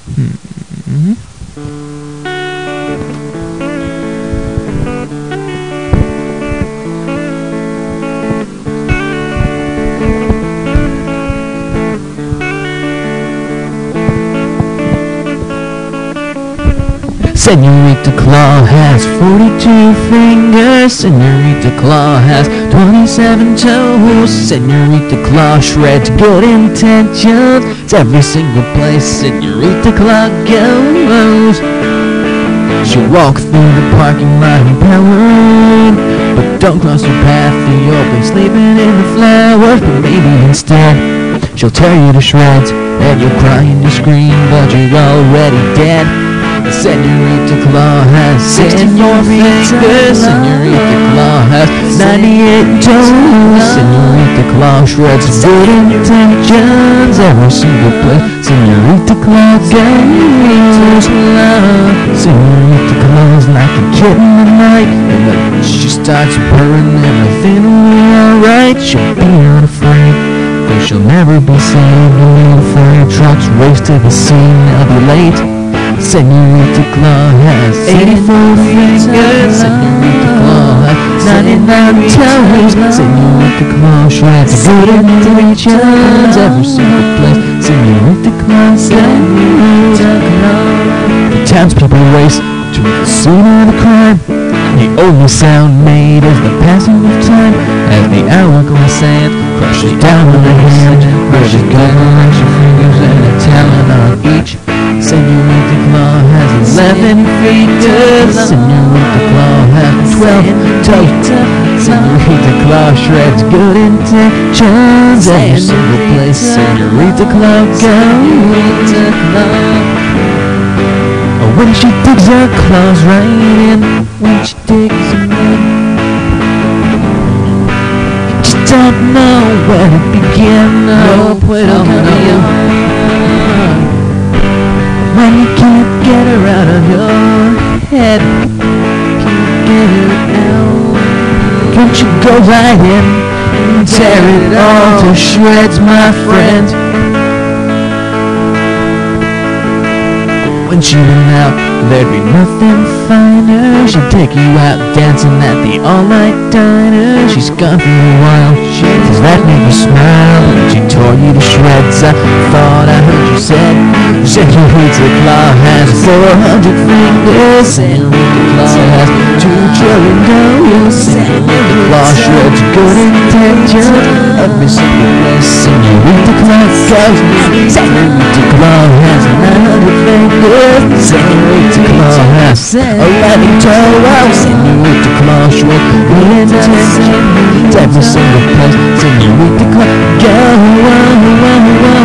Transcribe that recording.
Mm-hmm. Senorita Claw has 42 fingers. Senorita Claw has 27 toes. Senorita Claw shreds good intentions. It's every single place Senorita Claw goes. She'll walk through the parking lot empowered, but don't cross her path or you'll be sleeping in the flowers. But maybe instead she'll tear you to shreds, and you'll cry and you scream, but you're already dead. Senorita Claw has 64 fingers. Senorita Claw has 98 toes. Senorita Claw shreds good intentions every single place Senorita Claw goes. Senorita Claw's like a kitten at night, and when she starts purring, everything will be alright. She'll be unafraid, though she'll never be seen. The little fire trucks race to the scene, they'll be late. Senorita Claw has 84 fingers. Senorita Claw has 99 toes. Senorita Claw shreds good intentions every single place Senorita Claw goes. The townspeople race to the scene of the crime. The only sound made is the passing of time as the hourglass sand crushes down on her hand, where she's got her extra fingers and a talent on each. Senorita Claw has 11 fingers. Senorita Claw has 12 toes. Senorita Claw shreds good intentions every single place Senorita Claw goes. When she digs her claws right in, when she digs them in, you just don't know where to begin. No, when you can't get her out of your head, can't get her out. Can't you go right in and tear it all to shreds, my friend? When she went out, there'd be nothing finer. She'd take you out dancing at the all-night diner. She's gone for a while, cause that made you smile, but she tore you to shreds. I thought I heard you said Senorita Claw has 400 fingers. Senorita Claw has 2 trillion toes. Senorita Claw shreds good intentions every single place Senorita Claw goes. Senorita Claw has 900 fingers. Senorita Claw has 11 toes. Senorita Claw shreds good intentions every single place Senorita Claw goes.